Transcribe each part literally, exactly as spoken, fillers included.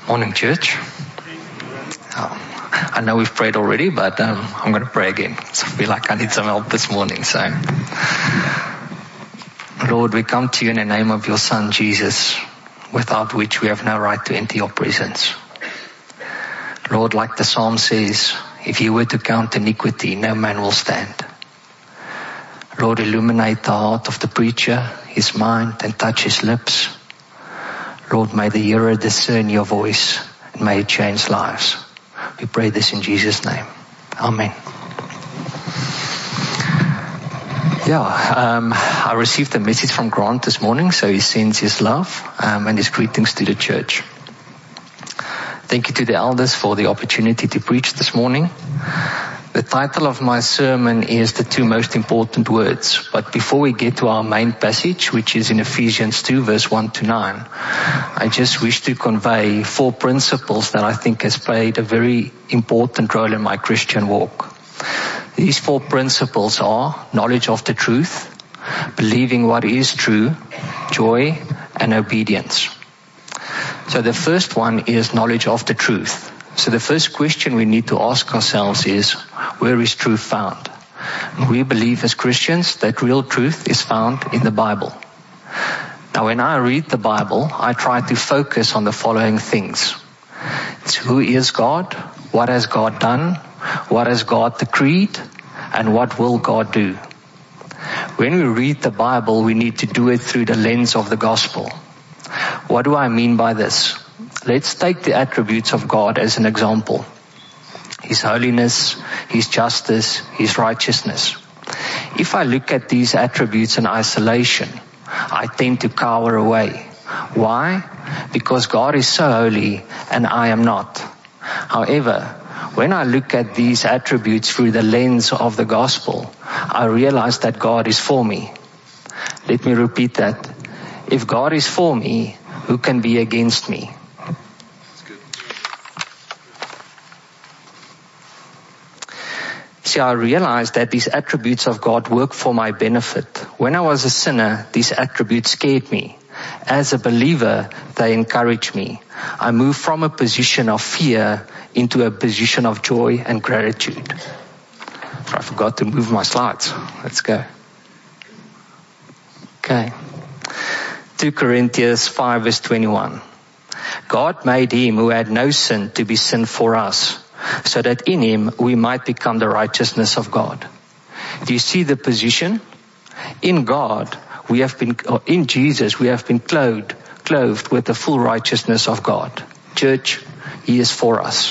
Morning, church. Oh, I know we've prayed already, but um, I'm going to pray again. So I feel like I need some help this morning. So, Lord, we come to you in the name of your Son, Jesus, without which we have no right to enter your presence. Lord, like the Psalm says, if you were to count iniquity, no man will stand. Lord, illuminate the heart of the preacher, his mind, and touch his lips. Lord, may the hearer discern your voice and may it change lives. We pray this in Jesus' name. Amen. Yeah, um, I received a message from Grant this morning, so he sends his love um, and his greetings to the church. Thank you to the elders for the opportunity to preach this morning. The title of my sermon is The Two Most Important Words. But before we get to our main passage, which is in Ephesians two, verse one to nine, I just wish to convey four principles that I think has played a very important role in my Christian walk. These four principles are knowledge of the truth, believing what is true, joy, and obedience. So the first one is knowledge of the truth. So the first question we need to ask ourselves is, where is truth found? We believe as Christians that real truth is found in the Bible. Now when I read the Bible, I try to focus on the following things. It's who is God? What has God done? What has God decreed? And what will God do? When we read the Bible, we need to do it through the lens of the gospel. What do I mean by this? Let's take the attributes of God as an example. His holiness, His justice, His righteousness. If I look at these attributes in isolation, I tend to cower away. Why? Because God is so holy and I am not. However, when I look at these attributes through the lens of the gospel, I realize that God is for me. Let me repeat that. If God is for me, who can be against me? See, I realized that these attributes of God work for my benefit. When I was a sinner, these attributes scared me. As a believer, they encourage me. I moved from a position of fear into a position of joy and gratitude. I forgot to move my slides. Let's go. Okay. Second Corinthians five verse twenty-one. God made him who had no sin to be sin for us, so that in him we might become the righteousness of God. Do you see the position? In God, we have been, or in Jesus, we have been clothed, clothed with the full righteousness of God. Church, He is for us.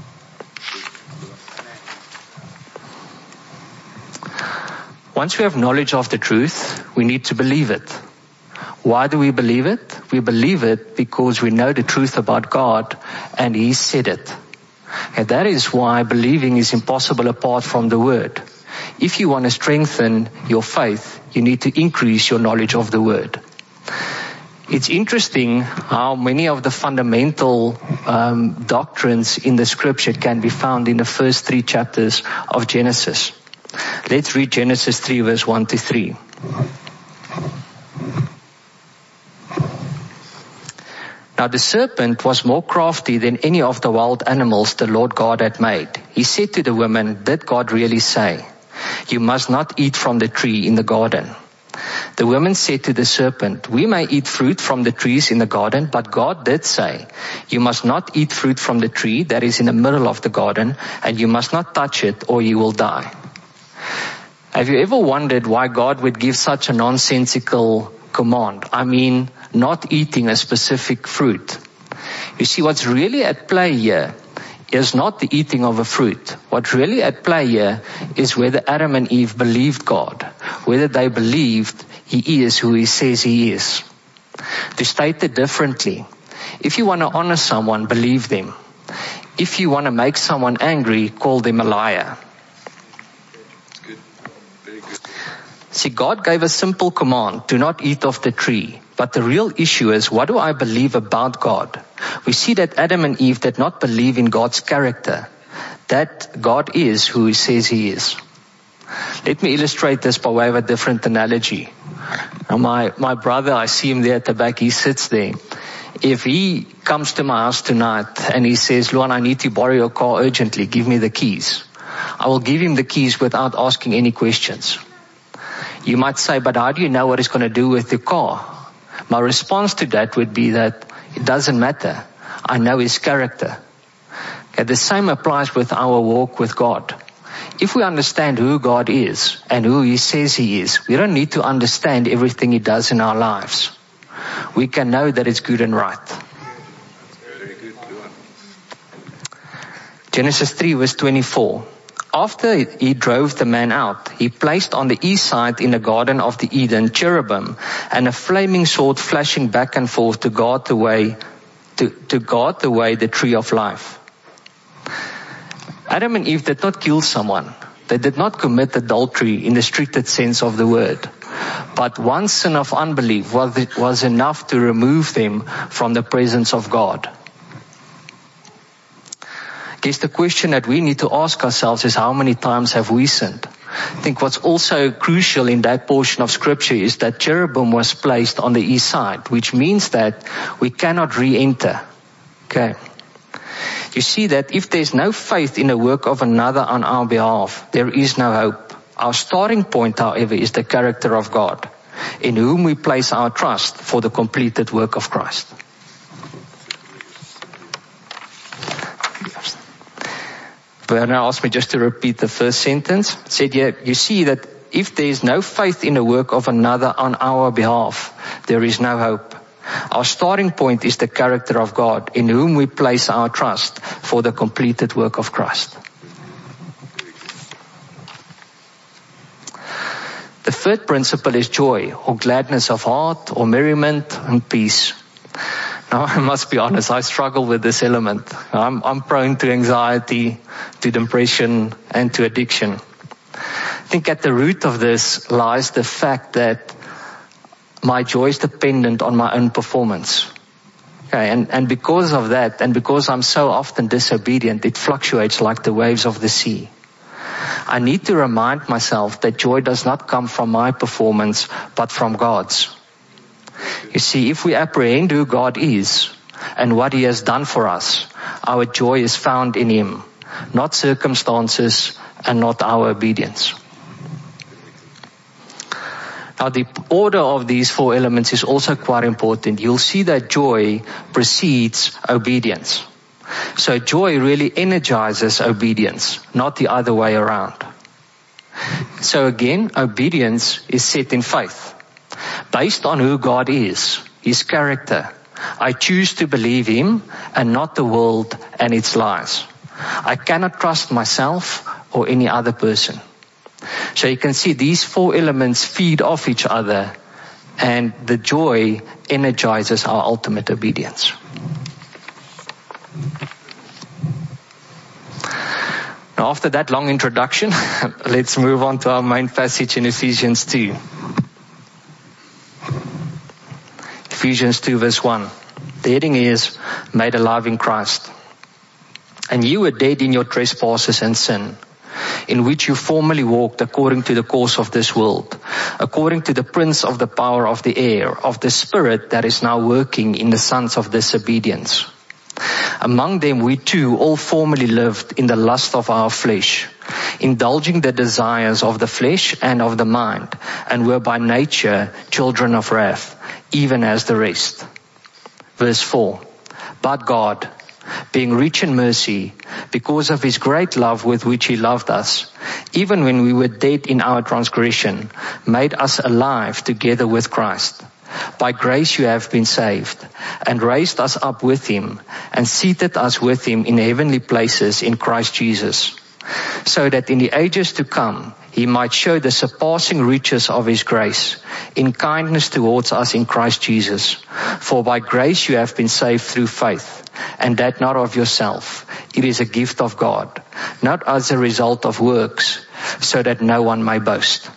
Once we have knowledge of the truth, we need to believe it. Why do we believe it? We believe it because we know the truth about God and He said it. And that is why believing is impossible apart from the Word. If you want to strengthen your faith, you need to increase your knowledge of the Word. It's interesting how many of the fundamental um, doctrines in the Scripture can be found in the first three chapters of Genesis. Let's read Genesis three verse one to three. Now the serpent was more crafty than any of the wild animals the Lord God had made. He said to the woman, did God really say, you must not eat from the tree in the garden? The woman said to the serpent, we may eat fruit from the trees in the garden, but God did say, you must not eat fruit from the tree that is in the middle of the garden, and you must not touch it or you will die. Have you ever wondered why God would give such a nonsensical command? I mean, not eating a specific fruit. You see, what's really at play here is not the eating of a fruit. What's really at play here is whether Adam and Eve believed God, whether they believed He is who He says He is. To state it differently, if you want to honor someone, believe them. If you want to make someone angry, call them a liar. See, God gave a simple command, do not eat of the tree. But the real issue is, what do I believe about God? We see that Adam and Eve did not believe in God's character, that God is who He says He is. Let me illustrate this by way of a different analogy. Now my, my brother, I see him there at the back, he sits there. If he comes to my house tonight and he says, Luan, I need to borrow your car urgently, give me the keys, I will give him the keys without asking any questions. You might say, but how do you know what he's going to do with the car? My response to that would be that it doesn't matter. I know his character. Okay, the same applies with our walk with God. If we understand who God is and who he says he is, we don't need to understand everything he does in our lives. We can know that it's good and right. Genesis three verse twenty-four. After he drove the man out, he placed on the east side in the Garden of the Eden cherubim and a flaming sword flashing back and forth to guard the way, to, to guard the way the tree of life. Adam and Eve did not kill someone. They did not commit adultery in the strictest sense of the word. But one sin of unbelief was, was enough to remove them from the presence of God. I guess the question that we need to ask ourselves is, how many times have we sinned? I think what's also crucial in that portion of scripture is that cherubim was placed on the east side, which means that we cannot re-enter. Okay. You see that if there's no faith in the work of another on our behalf, there is no hope. Our starting point, however, is the character of God, in whom we place our trust for the completed work of Christ. Werner asked me just to repeat the first sentence. It said, yeah, you see that if there is no faith in the work of another on our behalf, there is no hope. Our starting point is the character of God, in whom we place our trust for the completed work of Christ. The third principle is joy, or gladness of heart, or merriment and peace. Now, I must be honest, I struggle with this element. I'm, I'm prone to anxiety, to depression, and to addiction. I think at the root of this lies the fact that my joy is dependent on my own performance. Okay, and, and because of that, and because I'm so often disobedient, it fluctuates like the waves of the sea. I need to remind myself that joy does not come from my performance, but from God's. You see, if we apprehend who God is and what he has done for us, our joy is found in him, not circumstances and not our obedience. Now, the order of these four elements is also quite important. You'll see that joy precedes obedience. So joy really energizes obedience, not the other way around. So again, obedience is set in faith, based on who God is, his character. I choose to believe him and not the world and its lies. I cannot trust myself or any other person. So you can see these four elements feed off each other, and the joy energizes our ultimate obedience. Now, after that long introduction, let's move on to our main passage in Ephesians two. Ephesians two verse one. The heading is, made alive in Christ. And you were dead in your trespasses and sin, in which you formerly walked according to the course of this world, according to the prince of the power of the air, of the spirit that is now working in the sons of disobedience. Among them we too all formerly lived in the lust of our flesh, indulging the desires of the flesh and of the mind, and were by nature children of wrath, even as the rest. Verse four. But God, being rich in mercy, because of his great love with which he loved us, even when we were dead in our transgression, made us alive together with Christ. By grace you have been saved, and raised us up with him, and seated us with him in heavenly places in Christ Jesus, so that in the ages to come he might show the surpassing riches of his grace in kindness towards us in Christ Jesus. For by grace you have been saved through faith, and that not of yourself. It is a gift of God, not as a result of works, so that no one may boast.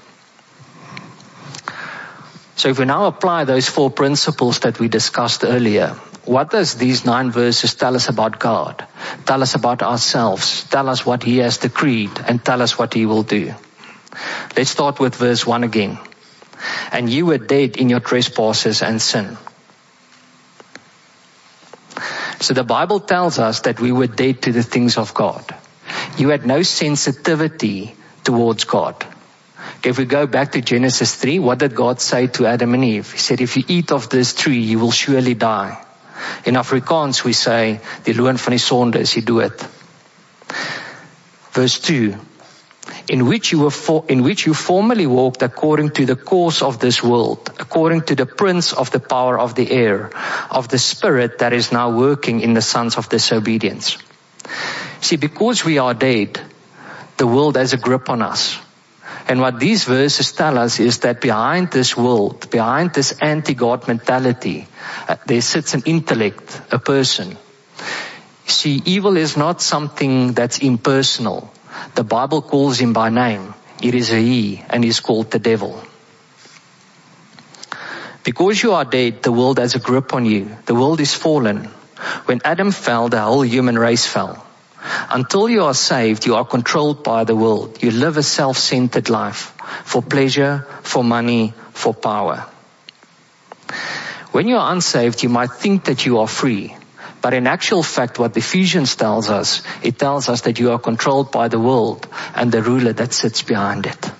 So if we now apply those four principles that we discussed earlier, what does these nine verses tell us about God? Tell us about ourselves, tell us what he has decreed, and tell us what he will do. Let's start with verse one again. And you were dead in your trespasses and sin. So the Bible tells us that we were dead to the things of God. You had no sensitivity towards God. Okay, if we go back to Genesis three, what did God say to Adam and Eve? He said, if you eat of this tree, you will surely die. In Afrikaans we say, die loon van die sonde is die dood. Verse two, in which you were for, in which you formerly walked according to the course of this world, according to the prince of the power of the air, of the spirit that is now working in the sons of disobedience. See, because we are dead, the world has a grip on us. And what these verses tell us is that behind this world, behind this anti-God mentality, uh, there sits an intellect, a person. See, evil is not something that's impersonal. The Bible calls him by name. It is a he, and he's called the devil. Because you are dead, the world has a grip on you. The world is fallen. When Adam fell, the whole human race fell. Until you are saved, you are controlled by the world. You live a self-centered life for pleasure, for money, for power. When you are unsaved, you might think that you are free. But in actual fact, what Ephesians tells us, it tells us that you are controlled by the world and the ruler that sits behind it.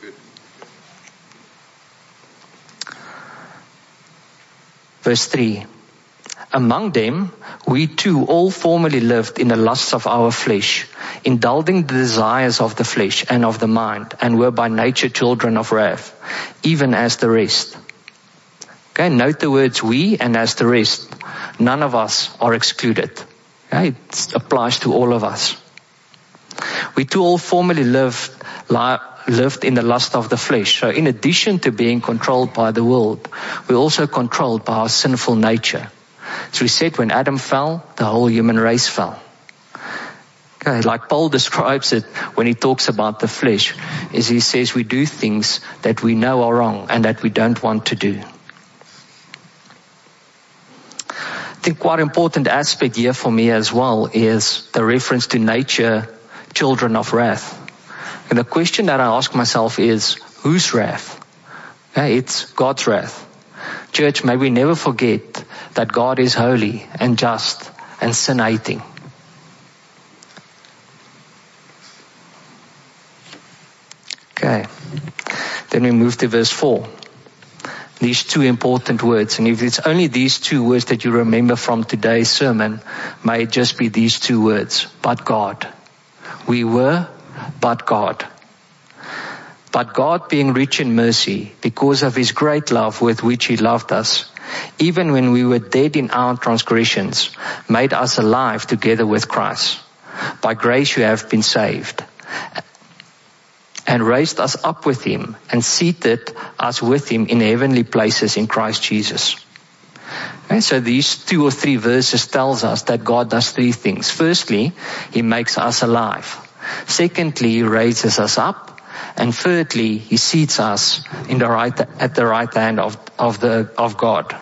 Verse three. Among them, we too all formerly lived in the lusts of our flesh, indulging the desires of the flesh and of the mind, and were by nature children of wrath, even as the rest. Okay, note the words we and as the rest. None of us are excluded. Okay, it applies to all of us. We too all formerly lived, li- lived in the lust of the flesh. So in addition to being controlled by the world, we're also controlled by our sinful nature. So we said when Adam fell, the whole human race fell. Okay, like Paul describes it when he talks about the flesh, is he says we do things that we know are wrong and that we don't want to do. I think quite important aspect here for me as well is the reference to nature, children of wrath. And the question that I ask myself is, whose wrath? Okay, it's God's wrath. Church, may we never forget that God is holy and just and sin-hating. Okay. Then we move to verse four. These two important words. And if it's only these two words that you remember from today's sermon, may it just be these two words. But God. We were, but God. But God, being rich in mercy, because of his great love with which he loved us, even when we were dead in our transgressions, made us alive together with Christ. By grace you have been saved, and raised us up with him, and seated us with him in heavenly places in Christ Jesus. Okay, so these two or three verses tells us that God does three things. Firstly, he makes us alive. Secondly, he raises us up. And thirdly, he seats us in the right, at the right hand of, of the, of God.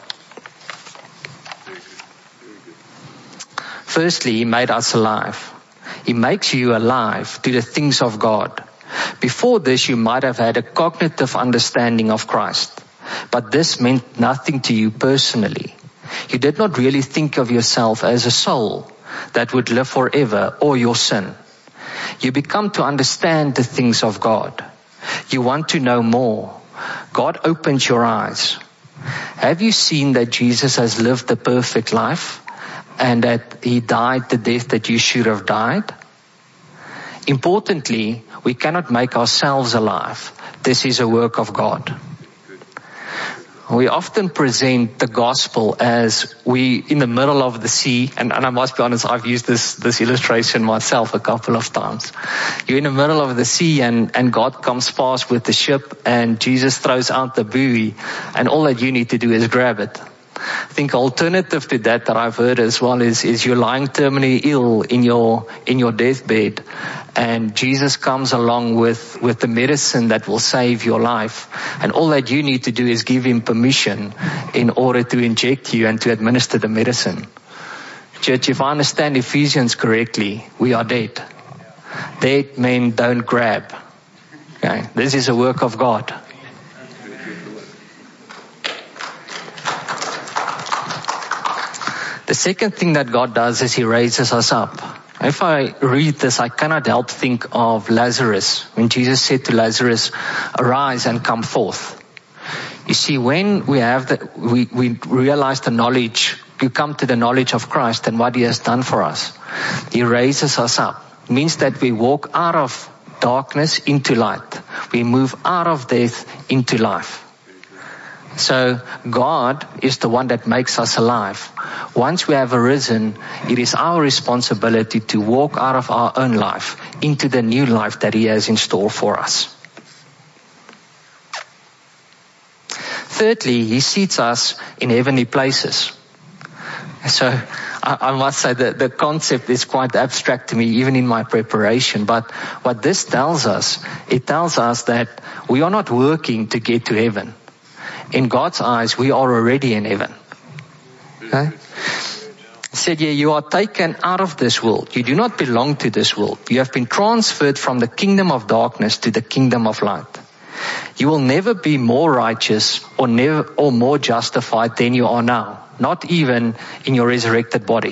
Firstly, he made us alive. He makes you alive to the things of God. Before this, you might have had a cognitive understanding of Christ, but this meant nothing to you personally. You did not really think of yourself as a soul that would live forever or your sin. You become to understand the things of God. You want to know more. God opens your eyes. Have you seen that Jesus has lived the perfect life and that he died the death that you should have died? Importantly, we cannot make ourselves alive. This is a work of God. We often present the gospel as we in the middle of the sea, and, and I must be honest, I've used this, this illustration myself a couple of times. You're in the middle of the sea and, and God comes past with the ship and Jesus throws out the buoy and all that you need to do is grab it. I think alternative to that that I've heard as well is, is you're lying terminally ill in your, in your deathbed and Jesus comes along with, with the medicine that will save your life. And all that you need to do is give him permission in order to inject you and to administer the medicine. Church, if I understand Ephesians correctly, we are dead. Dead means don't grab. Okay, this is a work of God. The second thing that God does is he raises us up. If I read this, I cannot help think of Lazarus. When Jesus said to Lazarus, arise and come forth. You see, when we have the, we, we realize the knowledge, you come to the knowledge of Christ and what he has done for us. He raises us up. It means that we walk out of darkness into light. We move out of death into life. So God is the one that makes us alive. Once we have arisen, it is our responsibility to walk out of our own life into the new life that he has in store for us. Thirdly, he seats us in heavenly places. So I, I must say that the concept is quite abstract to me, even in my preparation. But what this tells us, it tells us that we are not working to get to heaven. In God's eyes, we are already in heaven. Okay? He said, yeah, you are taken out of this world. You do not belong to this world. You have been transferred from the kingdom of darkness to the kingdom of light. You will never be more righteous or never or more justified than you are now. Not even in your resurrected body.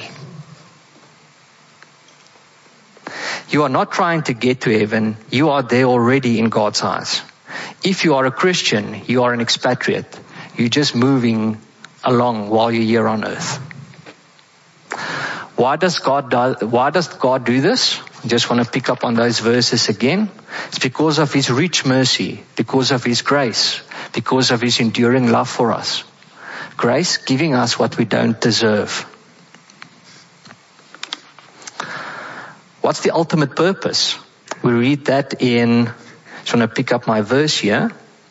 You are not trying to get to heaven. You are there already in God's eyes. If you are a Christian, you are an expatriate. You're just moving along while you're here on earth. Why does God do, why does God do this? I just want to pick up on those verses again. It's because of his rich mercy, because of his grace, because of his enduring love for us. Grace giving us what we don't deserve. What's the ultimate purpose? We read that in, I just want to pick up my verse here.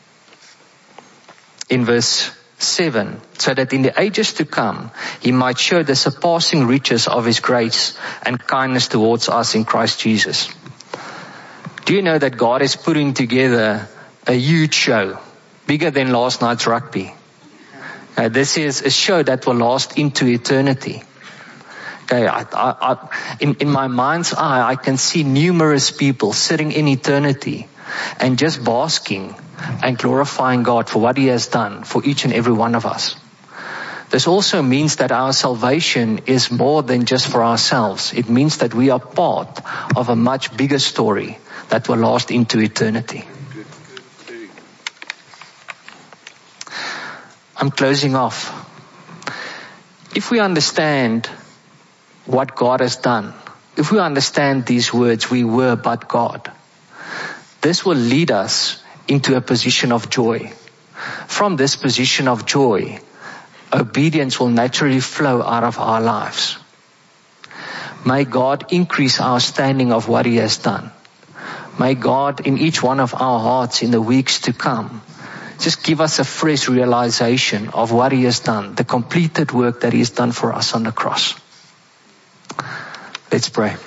In verse seven. So that in the ages to come, he might show the surpassing riches of his grace and kindness towards us in Christ Jesus. Do you know that God is putting together a huge show, bigger than last night's rugby? Uh, this is a show that will last into eternity. Okay, I, I, I, in, in my mind's eye, I can see numerous people sitting in eternity and just basking and glorifying God for what he has done for each and every one of us. This also means that our salvation is more than just for ourselves. It means that we are part of a much bigger story that will last into eternity. I'm closing off. If we understand what God has done, if we understand these words, we were but God, this will lead us into a position of joy. From this position of joy, obedience will naturally flow out of our lives. May God increase our standing of what he has done. May God in each one of our hearts in the weeks to come just give us a fresh realization of what he has done, the completed work that he has done for us on the cross. Let's pray.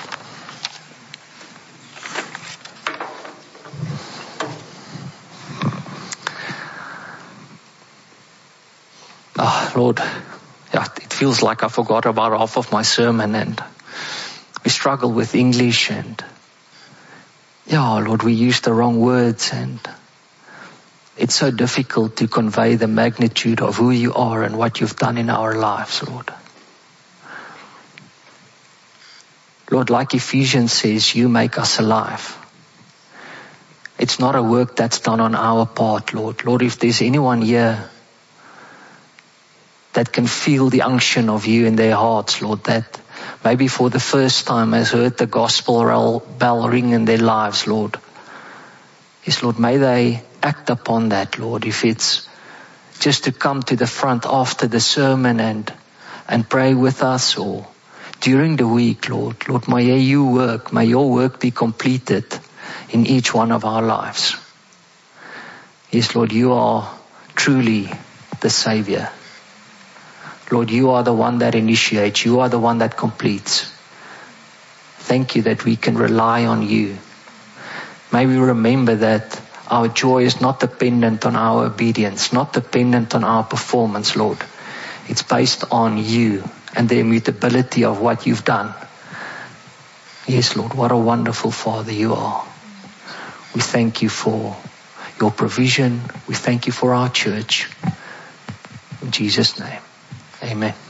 Oh, Lord, yeah, it feels like I forgot about half of my sermon, and we struggle with English, and yeah, Lord, we use the wrong words, and it's so difficult to convey the magnitude of who you are and what you've done in our lives, Lord. Lord, like Ephesians says, you make us alive. It's not a work that's done on our part, Lord. Lord, if there's anyone here that can feel the unction of you in their hearts, Lord, that maybe for the first time has heard the gospel bell ring in their lives, Lord. Yes, Lord, may they act upon that, Lord. If it's just to come to the front after the sermon and and pray with us, or during the week, Lord. Lord, may you work, may your work be completed in each one of our lives. Yes, Lord, you are truly the Savior. Lord, you are the one that initiates. You are the one that completes. Thank you that we can rely on you. May we remember that our joy is not dependent on our obedience, not dependent on our performance, Lord. It's based on you and the immutability of what you've done. Yes, Lord, what a wonderful Father you are. We thank you for your provision. We thank you for our church. In Jesus' name, amen.